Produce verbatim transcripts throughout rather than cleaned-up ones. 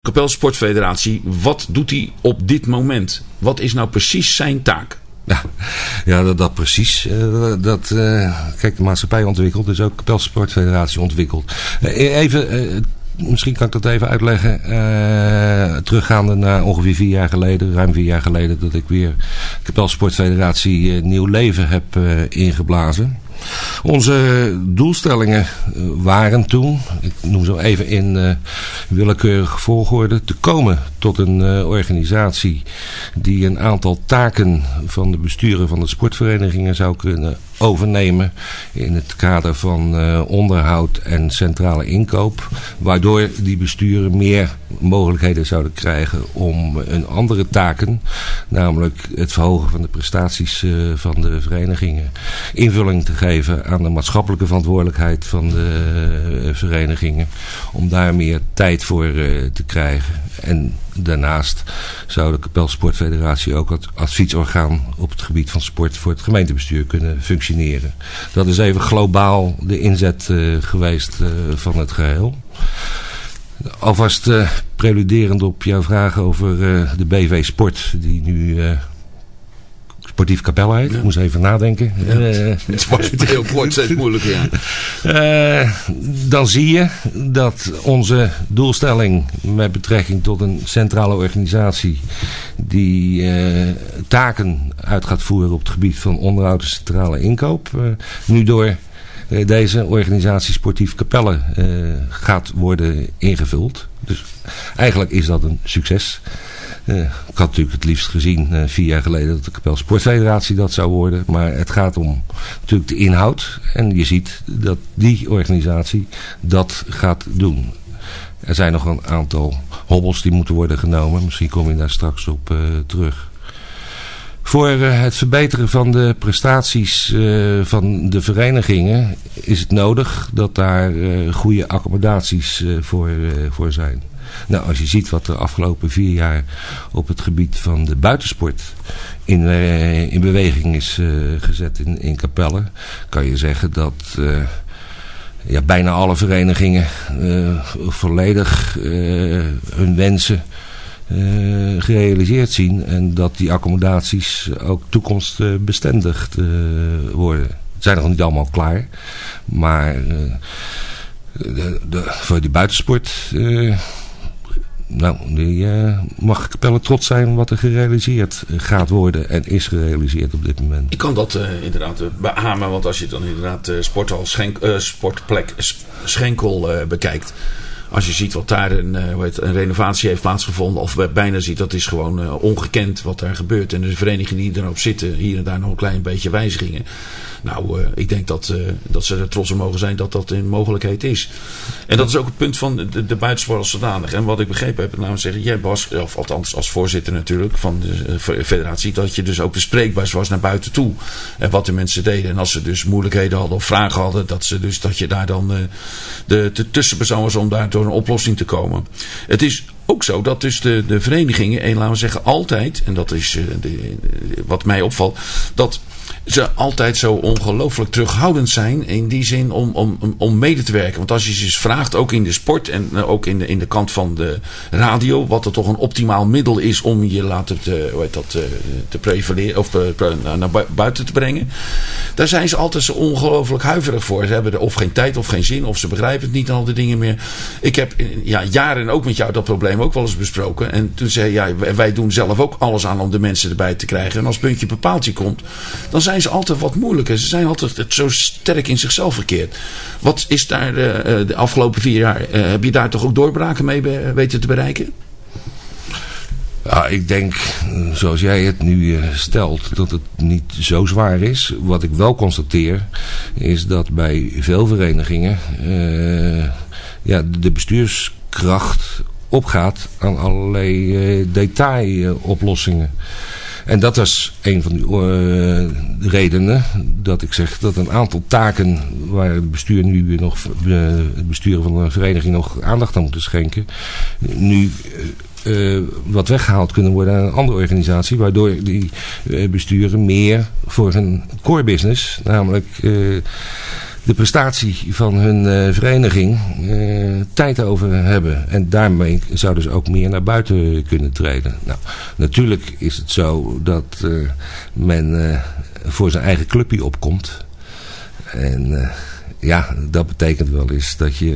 Kapelse Sportfederatie, wat doet hij op dit moment? Wat is nou precies zijn taak? Ja, ja dat, dat precies. Uh, dat, uh, kijk, de maatschappij ontwikkelt, dus ook Kapelse Sportfederatie ontwikkelt. Uh, even, uh, misschien kan ik dat even uitleggen. Uh, teruggaande naar ongeveer vier jaar geleden, ruim vier jaar geleden, dat ik weer Kapelse Sportfederatie uh, nieuw leven heb uh, ingeblazen. Onze doelstellingen waren toen, ik noem ze even in uh, willekeurige volgorde, te komen tot een uh, organisatie die een aantal taken van de besturen van de sportverenigingen zou kunnen overnemen in het kader van uh, onderhoud en centrale inkoop, waardoor die besturen meer mogelijkheden zouden krijgen om hun andere taken, namelijk het verhogen van de prestaties uh, van de verenigingen, invulling te geven aan de maatschappelijke verantwoordelijkheid van de uh, verenigingen, om daar meer tijd voor uh, te krijgen. En daarnaast zou de Kapelse Sportfederatie ook het adviesorgaan op het gebied van sport voor het gemeentebestuur kunnen functioneren. Dat is even globaal de inzet uh, geweest uh, van het geheel. Alvast uh, preluderend op jouw vraag over uh, de B V Sport, die nu uh, Sportief Capelle heet. Ja. Ik moest even nadenken. Ja, uh, het was heel kort, steeds moeilijk, ja. Uh, dan zie je dat onze doelstelling met betrekking tot een centrale organisatie die uh, taken uit gaat voeren op het gebied van onderhoud en centrale inkoop, uh, nu door uh, deze organisatie Sportief Capelle uh, gaat worden ingevuld. Dus eigenlijk is dat een succes. Uh, ik had natuurlijk het liefst gezien uh, vier jaar geleden dat de Kapelse Sportfederatie dat zou worden. Maar het gaat om natuurlijk de inhoud. En je ziet dat die organisatie dat gaat doen. Er zijn nog een aantal hobbels die moeten worden genomen. Misschien kom je daar straks op uh, terug. Voor uh, het verbeteren van de prestaties uh, van de verenigingen is het nodig dat daar uh, goede accommodaties uh, voor, uh, voor zijn. Nou, als je ziet wat de afgelopen vier jaar op het gebied van de buitensport in, uh, in beweging is uh, gezet in, in Capelle, kan je zeggen dat uh, ja, bijna alle verenigingen uh, volledig uh, hun wensen uh, gerealiseerd zien en dat die accommodaties ook toekomstbestendig uh, worden. Het zijn nog niet allemaal klaar, maar uh, de, de, voor die buitensport Uh, Nou, die uh, mag Capelle trots zijn wat er gerealiseerd gaat worden en is gerealiseerd op dit moment. Ik kan dat uh, inderdaad uh, beamen, want als je dan inderdaad uh, sporthal Schenk, uh, sportplek Schenkel uh, bekijkt. Als je ziet wat daar een, uh, hoe heet, een renovatie heeft plaatsgevonden, of bijna ziet, dat is gewoon uh, ongekend wat daar gebeurt. En de verenigingen die erop zitten, hier en daar nog een klein beetje wijzigingen. Nou, uh, ik denk dat, uh, dat ze er trots op mogen zijn dat dat een mogelijkheid is. En dat is ook het punt van de, de buitensport als zodanig. En wat ik begrepen heb, namelijk zeggen, jij Bas, of althans als voorzitter natuurlijk van de uh, federatie, dat je dus ook bespreekbaar was naar buiten toe. En wat de mensen deden. En als ze dus moeilijkheden hadden of vragen hadden, dat, ze dus, dat je daar dan uh, de, de tussenpersoon was om daar door een oplossing te komen. Het is ook zo dat dus de, de verenigingen, en laten we zeggen altijd, en dat is uh, de, wat mij opvalt, dat ze altijd zo ongelooflijk terughoudend zijn in die zin om, om, om mede te werken. Want als je ze dus vraagt, ook in de sport en ook in de, in de kant van de radio, wat er toch een optimaal middel is om je laten te, hoe heet dat, te prevaleren of naar buiten te brengen. Daar zijn ze altijd zo ongelooflijk huiverig voor. Ze hebben er of geen tijd of geen zin of ze begrijpen het niet en al die dingen meer. Ik heb ja, jaren ook met jou dat probleem ook wel eens besproken. En toen zei ja, wij doen zelf ook alles aan om de mensen erbij te krijgen. En als puntje per paaltje komt, dan zijn ze altijd wat moeilijker. Ze zijn altijd zo sterk in zichzelf gekeerd. Wat is daar uh, de afgelopen vier jaar, uh, heb je daar toch ook doorbraken mee be- weten te bereiken? Ja, ik denk, zoals jij het nu uh, stelt, dat het niet zo zwaar is. Wat ik wel constateer, is dat bij veel verenigingen uh, ja, de bestuurskracht opgaat aan allerlei uh, detailoplossingen. En dat was een van de uh, redenen dat ik zeg dat een aantal taken waar het bestuur nu nog, uh, het bestuur van de vereniging nog aandacht aan moet schenken, nu uh, wat weggehaald kunnen worden aan een andere organisatie, waardoor die uh, besturen meer voor hun core business, namelijk uh, de prestatie van hun uh, vereniging uh, tijd over hebben. En daarmee zouden ze ook meer naar buiten kunnen treden. Nou, natuurlijk is het zo dat uh, men uh, voor zijn eigen clubje opkomt. En uh, ja, dat betekent wel eens dat je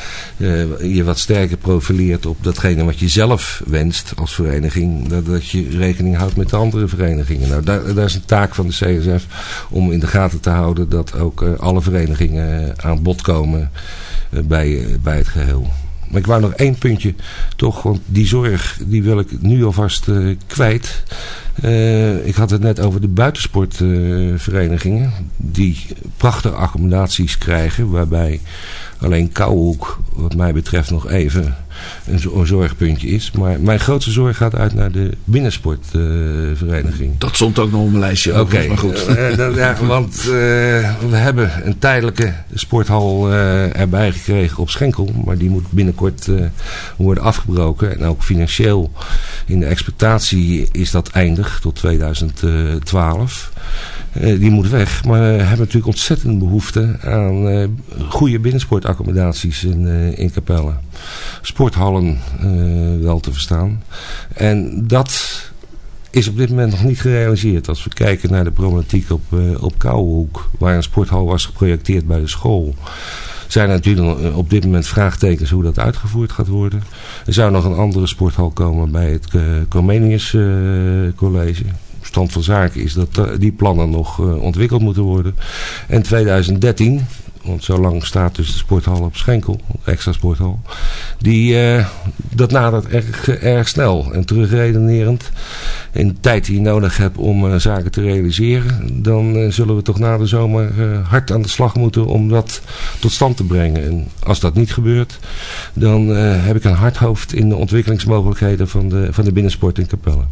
uh, je wat sterker profileert op datgene wat je zelf wenst als vereniging. Dat, dat je rekening houdt met de andere verenigingen. Nou, daar, daar is een taak van de C S F om in de gaten te houden dat ook uh, alle verenigingen aan bod komen uh, bij, uh, bij het geheel. Maar ik wou nog één puntje toch, want die zorg die wil ik nu alvast uh, kwijt. Uh, ik had het net over de buitensportverenigingen uh, die prachtige accommodaties krijgen, waarbij alleen Kouwenhoek wat mij betreft nog even een, een zorgpuntje is. Maar mijn grootste zorg gaat uit naar de binnensportvereniging. Uh, dat stond ook nog op mijn lijstje. Oké, okay. Maar goed. Uh, uh, ja, want uh, we hebben een tijdelijke sporthal uh, erbij gekregen op Schenkel. Maar die moet binnenkort uh, worden afgebroken. En ook financieel in de exploitatie is dat eindig tot tweeduizend twaalf. Uh, die moet weg. Maar we hebben natuurlijk ontzettend behoefte aan uh, goede binnensportaccommodaties in, uh, in Capelle. Sporthallen uh, wel te verstaan. En dat is op dit moment nog niet gerealiseerd. Als we kijken naar de problematiek op, uh, op Kouwenhoek, waar een sporthal was geprojecteerd bij de school, zijn er natuurlijk op dit moment vraagtekens hoe dat uitgevoerd gaat worden. Er zou nog een andere sporthal komen bij het uh, Comenius uh, College. Stand van zaken is dat uh, die plannen nog uh, ontwikkeld moeten worden. En tweeduizend dertien, want zo lang staat dus de sporthal op Schenkel, de extra sporthal, die, uh, dat nadert erg, erg snel. En terugredenerend, in de tijd die je nodig hebt om uh, zaken te realiseren, dan uh, zullen we toch na de zomer uh, hard aan de slag moeten om dat tot stand te brengen. En als dat niet gebeurt, dan uh, heb ik een hard hoofd in de ontwikkelingsmogelijkheden van de, van de binnensport in Capelle.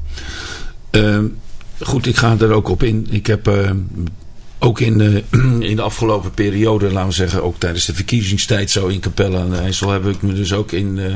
Uh, goed, ik ga er ook op in. Ik heb uh, ook in de, in de afgelopen periode, laten we zeggen, ook tijdens de verkiezingstijd zo in Capelle aan de IJssel, heb ik me dus ook in uh,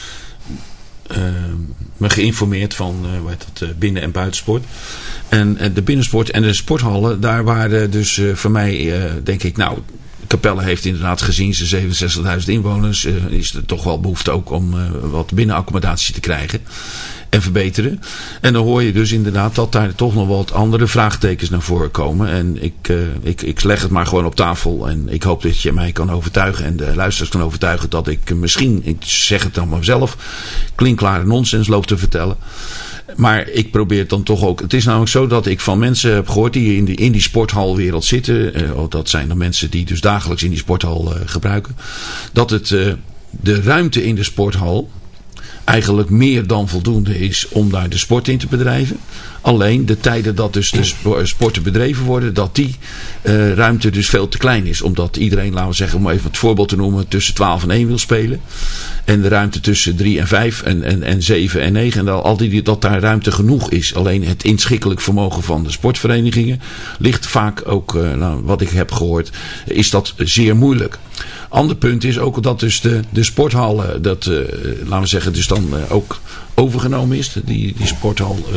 uh, me geïnformeerd van uh, hoe heet dat, uh, binnen- en buitensport. En uh, de binnensport en de sporthallen, daar waren dus uh, voor mij, uh, denk ik, nou, Capelle heeft inderdaad gezien zijn zevenenzestigduizend inwoners, uh, is er toch wel behoefte ook om uh, wat binnenaccommodatie te krijgen en verbeteren. En dan hoor je dus inderdaad dat daar toch nog wat andere vraagtekens naar voren komen. En ik, uh, ik, ik leg het maar gewoon op tafel. En ik hoop dat je mij kan overtuigen en de luisteraars kan overtuigen dat ik uh, misschien, ik zeg het dan maar zelf, klinkklare nonsens loop te vertellen. Maar ik probeer het dan toch ook. Het is namelijk zo dat ik van mensen heb gehoord die in die, in die sporthalwereld zitten. Uh, dat zijn dan mensen die dus dagelijks in die sporthal uh, gebruiken. Dat het, uh, de ruimte in de sporthal eigenlijk meer dan voldoende is om daar de sport in te bedrijven. Alleen de tijden dat dus de sporten bedreven worden, dat die uh, ruimte dus veel te klein is. Omdat iedereen, laten we zeggen, om even het voorbeeld te noemen, tussen twaalf en één wil spelen. En de ruimte tussen drie en vijf en, en, en zeven en negen. En dat, al die, dat daar ruimte genoeg is. Alleen het inschikkelijk vermogen van de sportverenigingen ligt vaak ook, uh, nou, wat ik heb gehoord, is dat zeer moeilijk. Ander punt is ook dat dus de, de sporthallen, dat, uh, laten we zeggen, dus dan uh, ook overgenomen is. Die, die sporthal uh,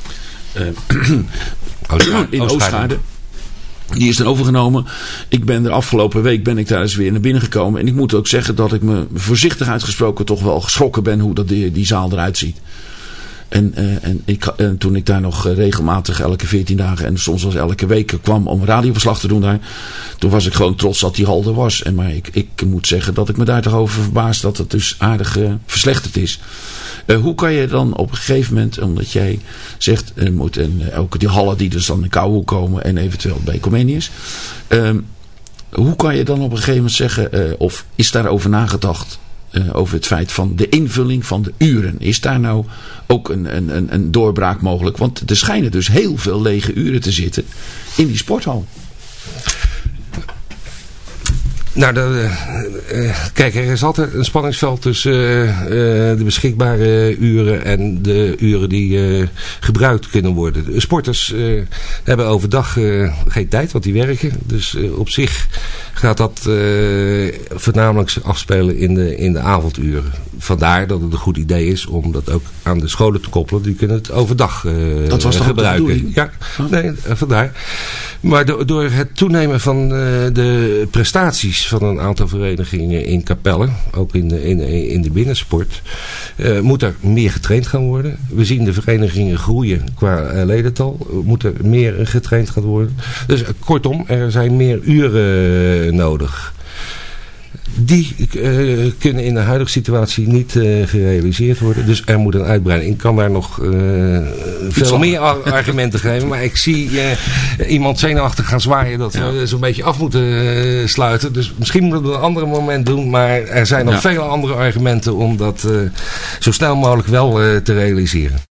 uh, in Oostgaarde. Die is dan overgenomen. Ik ben er afgelopen week ben ik daar eens weer naar binnen gekomen. En ik moet ook zeggen dat ik me voorzichtig uitgesproken toch wel geschrokken ben hoe dat die, die zaal eruit ziet. En, uh, en, ik, en toen ik daar nog regelmatig elke veertien dagen en soms wel elke week kwam om radioverslag te doen daar. Toen was ik gewoon trots dat die hal er was. En, maar ik, ik moet zeggen dat ik me daar toch over verbaas dat het dus aardig uh, verslechterd is. Uh, hoe kan je dan op een gegeven moment, omdat jij zegt, uh, moet, en uh, ook die hallen die dus dan in Kouwenhoek komen en eventueel bij Comenius. Uh, hoe kan je dan op een gegeven moment zeggen, uh, of is daarover nagedacht? Uh, over het feit van de invulling van de uren. Is daar nou ook een, een, een doorbraak mogelijk? Want er schijnen dus heel veel lege uren te zitten in die sporthal. Nou, de, uh, kijk, er is altijd een spanningsveld tussen uh, uh, de beschikbare uren en de uren die uh, gebruikt kunnen worden. De sporters uh, hebben overdag uh, geen tijd, want die werken. Dus uh, op zich gaat dat uh, voornamelijk afspelen in de, in de avonduren. Vandaar dat het een goed idee is om dat ook aan de scholen te koppelen. Die kunnen het overdag uh, dat was gebruiken. Ja, nee, uh, vandaar. Maar do, door het toenemen van uh, de prestaties van een aantal verenigingen in Capelle, ook in de, in, in de binnensport, uh, moet er meer getraind gaan worden. We zien de verenigingen groeien qua uh, ledental. Moet er meer getraind gaan worden. Dus uh, kortom, er zijn meer uren uh, nodig. Die uh, kunnen in de huidige situatie niet uh, gerealiseerd worden. Dus er moet een uitbreiding. Ik kan daar nog uh, veel meer argumenten geven. Maar ik zie uh, iemand zenuwachtig gaan zwaaien dat ja. we zo'n beetje af moeten uh, sluiten. Dus misschien moeten we het op een ander moment doen. Maar er zijn nog ja. vele andere argumenten om dat uh, zo snel mogelijk wel uh, te realiseren.